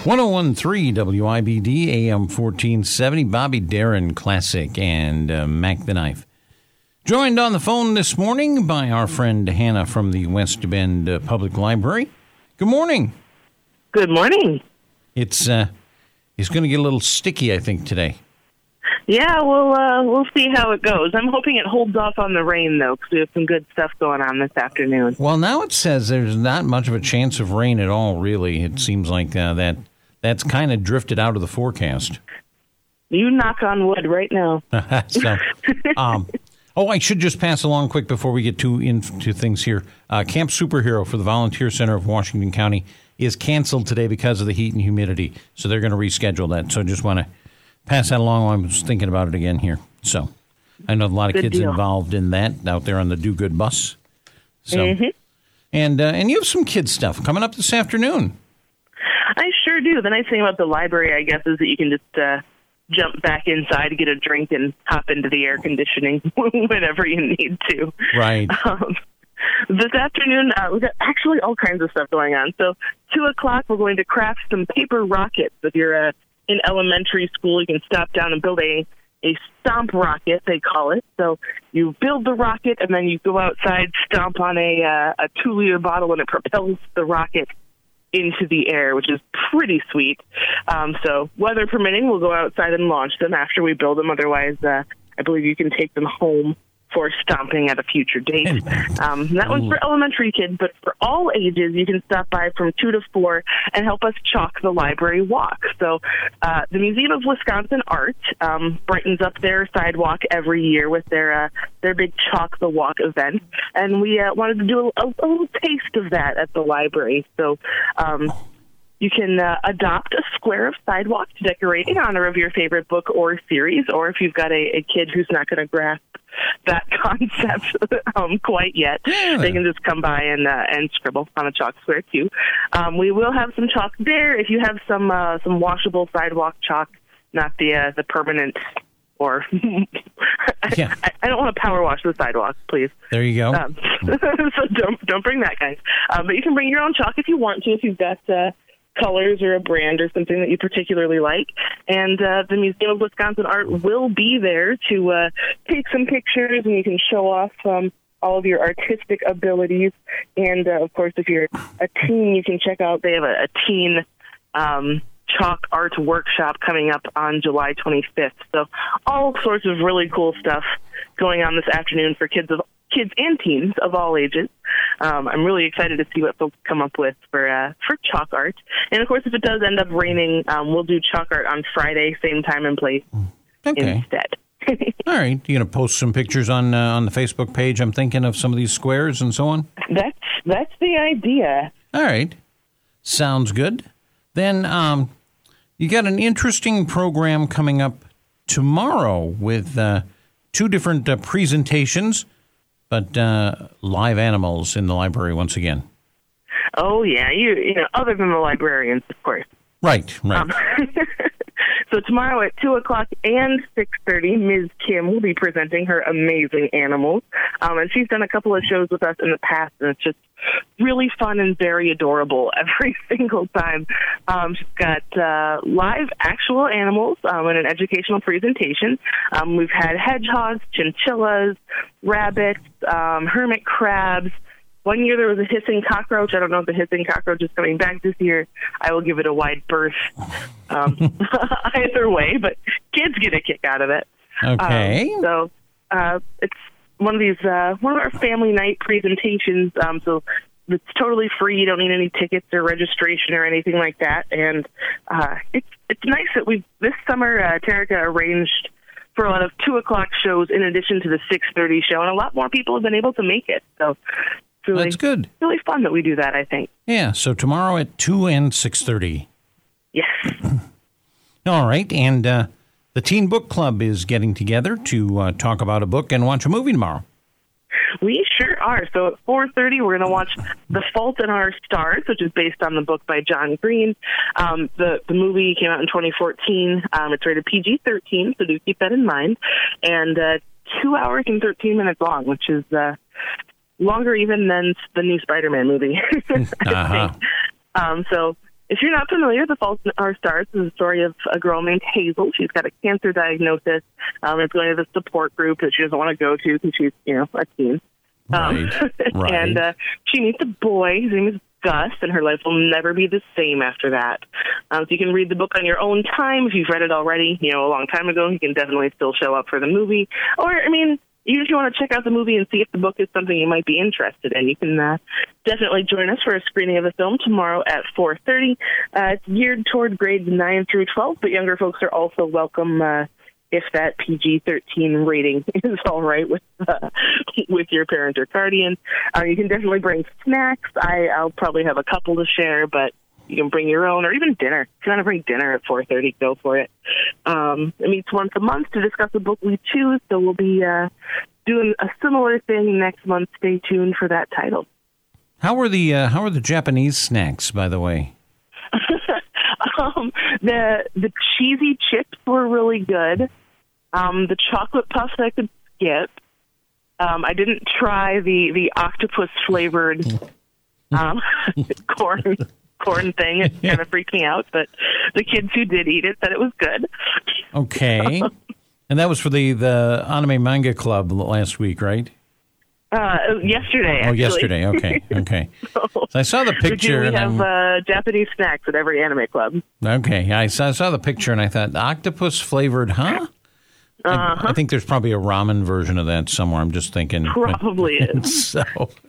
1013 WIBD, AM 1470, Bobby Darin Classic, and Mac the Knife. Joined on the phone this morning by our friend Hannah from the West Bend Public Library. Good morning. Good morning. It's going to get a little sticky, I think, today. Yeah, we'll see how it goes. I'm hoping it holds off on the rain, though, because we have some good stuff going on this afternoon. Well, now it says there's not much of a chance of rain at all, really. It seems like that's kind of drifted out of the forecast. You knock on wood right now. I should just pass along quick before we get into things here. Camp Superhero for the Volunteer Center of Washington County is canceled today because of the heat and humidity, so they're going to reschedule that. So I just want to pass that along while I was thinking about it again here. So I know a lot of kids involved in that out there on the Do Good bus. So, and you have some kids stuff coming up this afternoon. I sure do. The nice thing about the library, I guess, is that you can just jump back inside, get a drink, and hop into the air conditioning whenever you need to. Right. This afternoon, we've got actually all kinds of stuff going on. So 2 o'clock, we're going to craft some paper rockets. If you're in elementary school, you can stop down and build a stomp rocket, they call it. So you build the rocket, and then you go outside, stomp on a 2-liter bottle, and it propels the rocket into the air, which is pretty sweet. So weather permitting, we'll go outside and launch them after we build them. Otherwise, I believe you can take them home for stomping at a future date. That one's for elementary kids, but for all ages, you can stop by from 2 to 4 and help us chalk the library walk. So the Museum of Wisconsin Art brightens up their sidewalk every year with their big Chalk the Walk event, and we wanted to do a little taste of that at the library. So you can adopt a square of sidewalk to decorate in honor of your favorite book or series, or if you've got a kid who's not going to grasp that concept quite yet, they can just come by and scribble on a chalk square too. We will have some chalk there. If you have some washable sidewalk chalk, not the permanent, or I don't want to power wash the sidewalk, please. There you go. So don't bring that, guys. But you can bring your own chalk if you want to, if you've got colors or a brand or something that you particularly like. And the Museum of Wisconsin Art will be there to take some pictures, and you can show off all of your artistic abilities. And, of course, if you're a teen, you can check out, they have a teen chalk art workshop coming up on July 25th. So all sorts of really cool stuff going on this afternoon for kids and teens of all ages. I'm really excited to see what folks come up with for chalk art. And, of course, if it does end up raining, we'll do chalk art on Friday, same time and place instead. All right. You going to post some pictures on the Facebook page, I'm thinking, of some of these squares and so on? That's the idea. All right. Sounds good. Then you got an interesting program coming up tomorrow with 2 different presentations, but live animals in the library once again. Oh, yeah. You know, other than the librarians, of course. Right. So tomorrow at 2 o'clock and 6:30, Ms. Kim will be presenting her amazing animals. And she's done a couple of shows with us in the past, and it's just really fun and very adorable every single time. She's got live actual animals in an educational presentation. We've had hedgehogs, chinchillas, rabbits, hermit crabs. One year there was a hissing cockroach. I don't know if the hissing cockroach is coming back this year. I will give it a wide berth either way, but kids get a kick out of it. Okay. So it's one of our family night presentations. So it's totally free. You don't need any tickets or registration or anything like that. And it's nice that this summer Terica arranged for a lot of 2 o'clock shows in addition to the 6:30 show, and a lot more people have been able to make it. So really, that's good. Really fun that we do that, I think. Yeah, so tomorrow at 2 and 6:30. Yes. All right, and the Teen Book Club is getting together to talk about a book and watch a movie tomorrow. We sure are. So at 4:30, we're going to watch The Fault in Our Stars, which is based on the book by John Green. The movie came out in 2014. It's rated PG-13, so do keep that in mind. And 2 hours and 13 minutes long, which is longer even than the new Spider-Man movie, I think. So if you're not familiar, The Fault in Our Stars is the story of a girl named Hazel. She's got a cancer diagnosis. It's going to the support group that she doesn't want to go to because she's, a teen. Right. And she meets a boy. His name is Gus, and her life will never be the same after that. So you can read the book on your own time. If you've read it already, a long time ago, you can definitely still show up for the movie. Or, even if you want to check out the movie and see if the book is something you might be interested in, you can definitely join us for a screening of the film tomorrow at 4:30. It's geared toward grades 9 through 12, but younger folks are also welcome if that PG-13 rating is all right with your parent or guardian. You can definitely bring snacks. I'll probably have a couple to share, but you can bring your own, or even dinner. If you want to bring dinner at 4:30, go for it. It meets once a month to discuss a book we choose, so we'll be doing a similar thing next month. Stay tuned for that title. How were the Japanese snacks, by the way? The cheesy chips were really good. The chocolate puffs I could skip. I didn't try the octopus flavored corn thing. It kind of freaked me out, but the kids who did eat it said it was good. Okay. And that was for the Anime Manga Club last week, right? Yesterday, actually. Oh, yesterday. Okay. So I saw the picture. We have Japanese snacks at every anime club. Okay. I saw the picture, and I thought, octopus flavored, huh? I think there's probably a ramen version of that somewhere. I'm just thinking. Probably is. So,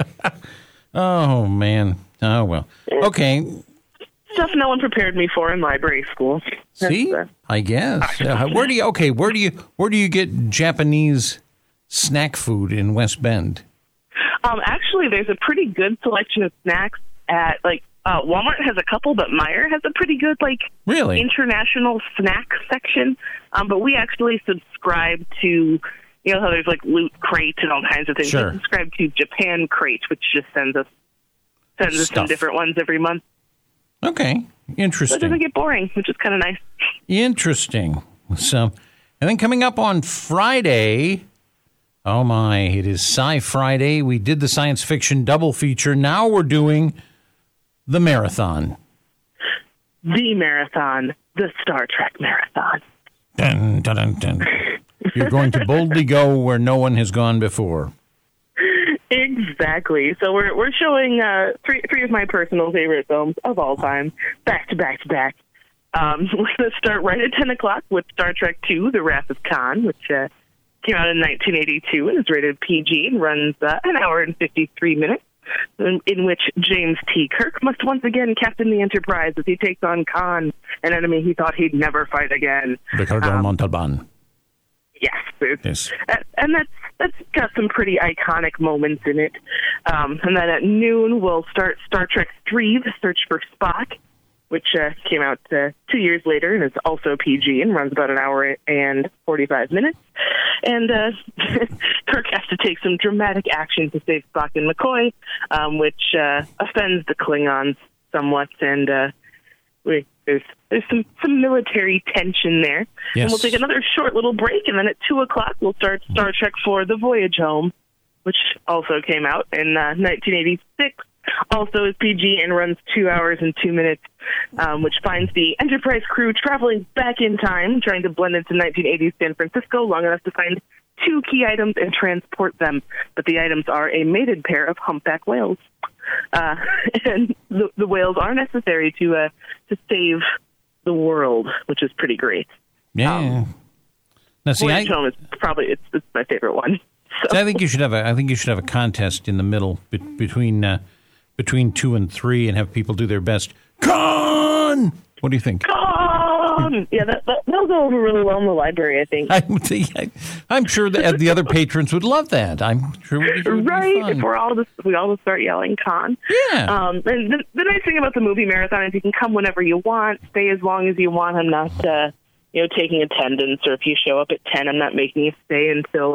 oh, man. Oh, well. Okay. Stuff no one prepared me for in library school. See? I guess. Where do you get Japanese snack food in West Bend? Actually, there's a pretty good selection of snacks at, Walmart has a couple, but Meijer has a pretty good, really? International snack section. But we actually subscribe to, how there's, Loot Crate and all kinds of things. Sure. We subscribe to Japan Crate, which just sends us some different ones every month. Okay. Interesting. So it doesn't get boring, which is kind of nice. Interesting. So, and then coming up on Friday... Oh, my, it is Sci Friday. We did the science fiction double feature. Now we're doing the marathon. The marathon. The Star Trek marathon. Dun, dun, dun, dun. You're going to boldly go where no one has gone before. Exactly. So we're showing three of my personal favorite films of all time, back to back to back. We're going to start right at 10 o'clock with Star Trek II, The Wrath of Khan, which... came out in 1982 and is rated PG and runs an hour and 53 minutes, in which James T. Kirk must once again captain the Enterprise as he takes on Khan, an enemy he thought he'd never fight again. Ricardo Montalban. Yes. And that's got some pretty iconic moments in it. And then at noon, we'll start Star Trek III, The Search for Spock, which came out 2 years later and is also PG and runs about an hour and 45 minutes. And Kirk has to take some dramatic action to save Spock and McCoy, which offends the Klingons somewhat. And there's some military tension there. Yes. And we'll take another short little break, and then at 2 o'clock we'll start Star Trek IV, The Voyage Home, which also came out in 1986. Also is PG and runs 2 hours and 2 minutes, which finds the Enterprise crew traveling back in time, trying to blend into 1980s San Francisco long enough to find 2 key items and transport them. But the items are a mated pair of humpback whales. And the whales are necessary to save the world, which is pretty great. Yeah. Now, see, Voyage Home is probably it's my favorite one. So. I think you should have a contest in the middle between 2 and 3 and have people do their best. Khan! What do you think? Khan! Yeah, that'll go over really well in the library, I think. I'm sure the other patrons would love that. I'm sure it would right? be fun. If we all just start yelling Khan. Yeah. And the nice thing about the movie marathon is you can come whenever you want, stay as long as you want. I'm not, taking attendance, or if you show up at 10, I'm not making you stay until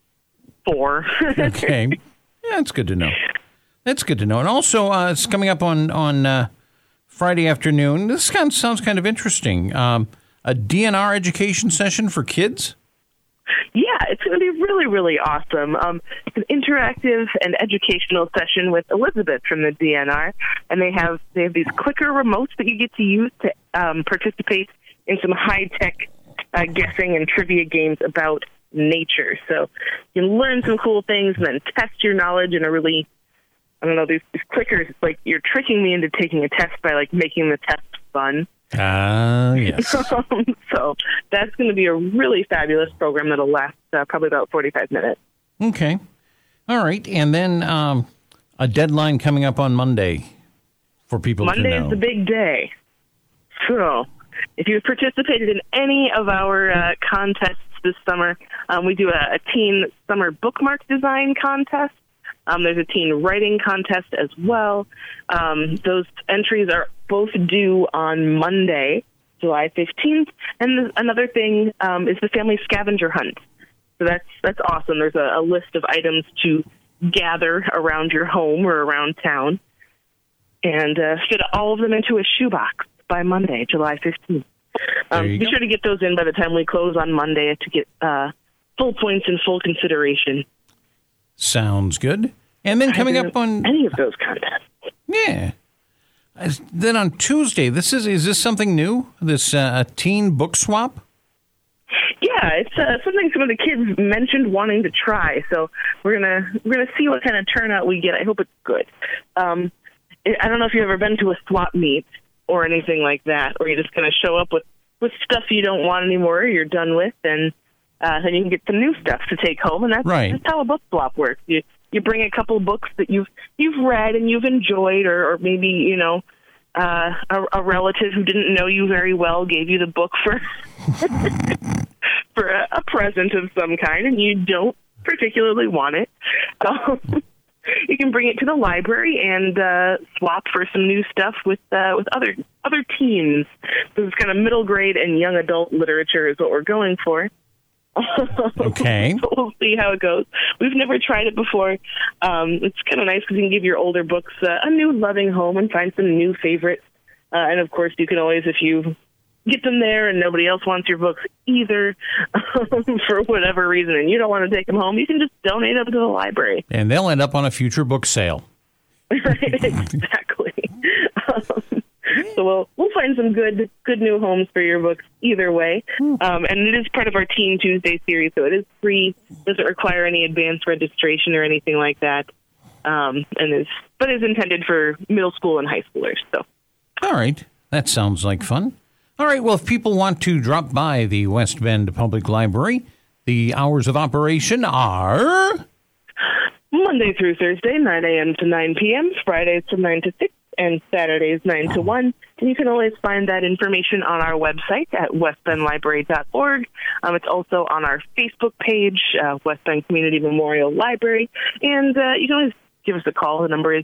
4. Okay. Yeah, that's good to know. That's good to know. And also, it's coming up on Friday afternoon. This sounds kind of interesting. A DNR education session for kids? Yeah, it's going to be really, really awesome. It's an interactive and educational session with Elizabeth from the DNR, and they have these clicker remotes that you get to use to participate in some high-tech guessing and trivia games about nature. So you can learn some cool things and then test your knowledge in a really, I don't know, these clickers, it's like you're tricking me into taking a test by like making the test fun. Yes. So that's going to be a really fabulous program that'll last probably about 45 minutes. Okay. All right. And then a deadline coming up on Monday for people to know. Monday is the big day. So if you've participated in any of our contests this summer, we do a teen summer bookmark design contest. There's a teen writing contest as well. Those entries are both due on Monday, July 15th. And another thing is the family scavenger hunt. So that's awesome. There's a list of items to gather around your home or around town and fit all of them into a shoebox by Monday, July 15th. Be sure to get those in by the time we close on Monday to get full points and full consideration. Sounds good. And then coming up on any of those contests. Yeah. Then on Tuesday, is this something new? This teen book swap? Yeah, it's something some of the kids mentioned wanting to try. So we're gonna see what kind of turnout we get. I hope it's good. I don't know if you've ever been to a swap meet or anything like that, or you just kind of show up with stuff you don't want anymore, or you're done with, and then you can get some new stuff to take home, and that's how a book swap works. You bring a couple books that you've read and you've enjoyed, or maybe a relative who didn't know you very well gave you the book for for a present of some kind, and you don't particularly want it. You can bring it to the library and swap for some new stuff with other teens. This is kind of middle grade and young adult literature is what we're going for. Okay. So we'll see how it goes. We've never tried it before. It's kind of nice because you can give your older books a new loving home and find some new favorites. And of course, you can always, if you get them there and nobody else wants your books either for whatever reason and you don't want to take them home, you can just donate them to the library. And they'll end up on a future book sale. Right, exactly. So we'll find some good new homes for your books either way. And it is part of our Teen Tuesday series, so it is free. Doesn't require any advanced registration or anything like that. But is intended for middle school and high schoolers. So. All right. That sounds like fun. All right. Well, if people want to drop by the West Bend Public Library, the hours of operation are Monday through Thursday, 9 a.m. to 9 p.m., Fridays from 9 to 6, and Saturdays 9 to 1. And you can always find that information on our website at westbendlibrary.org. It's also on our Facebook page, West Bend Community Memorial Library. And you can always give us a call. The number is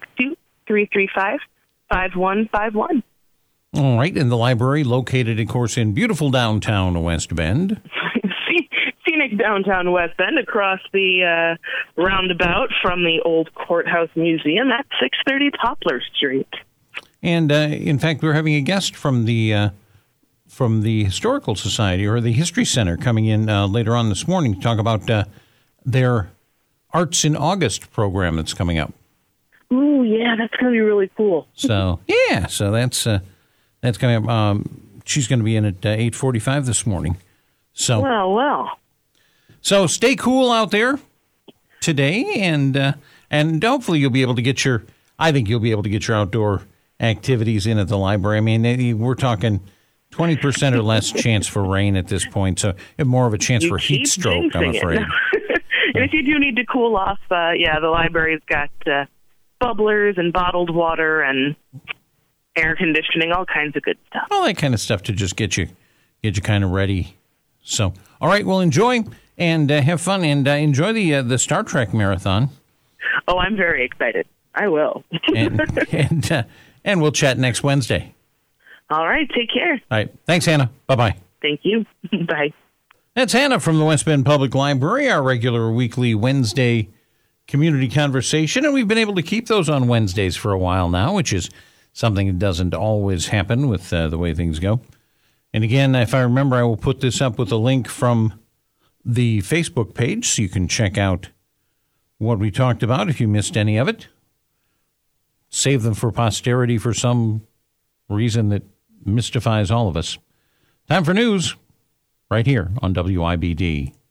262-335-5151. All right. And the library located, of course, in beautiful downtown West Bend. Scenic downtown West Bend, across the roundabout from the old Courthouse Museum at 630 Poplar Street. And in fact, we're having a guest from the Historical Society or the History Center coming in later on this morning to talk about their Arts in August program that's coming up. Ooh, yeah, that's going to be really cool. So that's coming up. She's going to be in at 8:45 this morning. So well. So stay cool out there today, and hopefully you'll be able to get your outdoor activities in at the library. I mean, we're talking 20% or less chance for rain at this point, so you have more of a chance for heat stroke, I'm afraid. And if you do need to cool off, the library's got bubblers and bottled water and air conditioning, all kinds of good stuff. All that kind of stuff to just get you kind of ready. So, all right, well, enjoy and have fun and enjoy the Star Trek marathon. Oh, I'm very excited. I will. and we'll chat next Wednesday. All right, take care. All right, thanks, Hannah. Bye-bye. Thank you. Bye. That's Hannah from the West Bend Public Library, our regular weekly Wednesday community conversation, and we've been able to keep those on Wednesdays for a while now, which is something that doesn't always happen with the way things go. And again, if I remember, I will put this up with a link from the Facebook page so you can check out what we talked about if you missed any of it. Save them for posterity for some reason that mystifies all of us. Time for news right here on WIBD.